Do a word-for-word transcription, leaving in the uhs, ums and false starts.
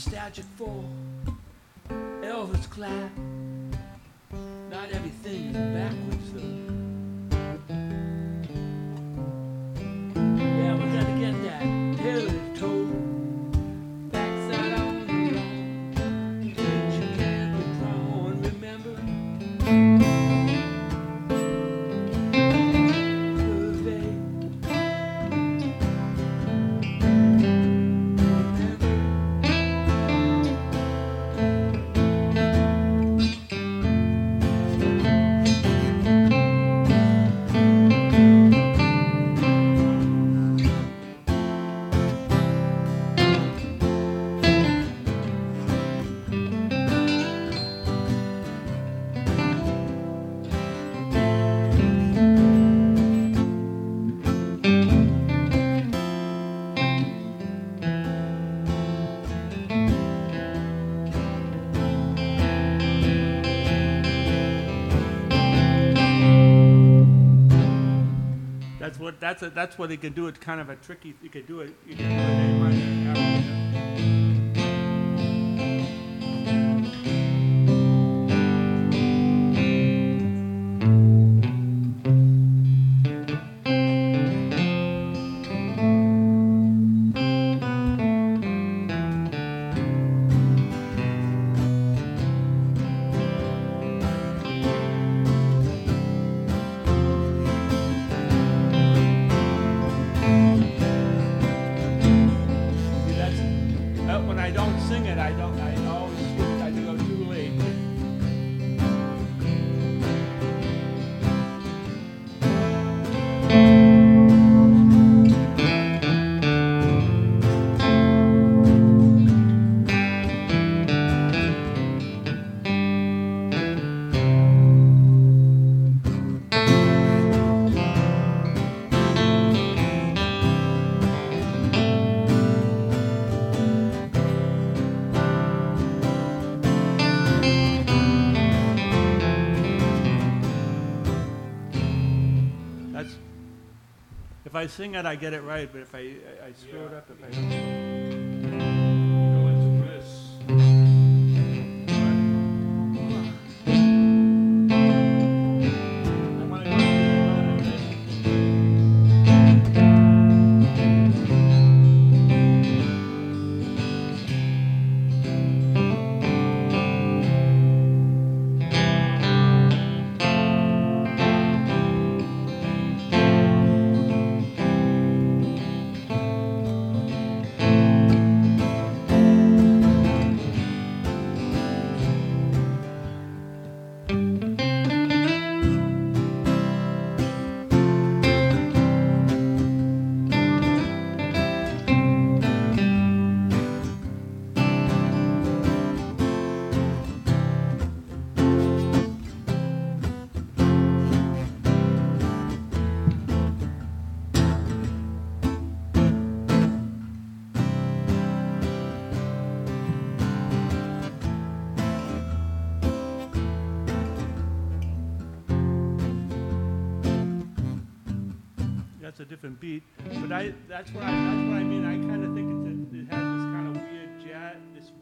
nostalgic for Elvis clap. Not everything is backwards though. Yeah, we gotta get that tailor toe. Backside on the lawn. Didn't you can't be drawn, remember? That's what that's a, that's what he can do. It's kind of a tricky. You could do it. You can do it A minor. If I sing it, I get it right, but if I I, I screw it up, if I don't. Go into bliss. That's a different beat, but I that's what I that's what I mean. I kind of think it's a, it has this kind of weird jazz, this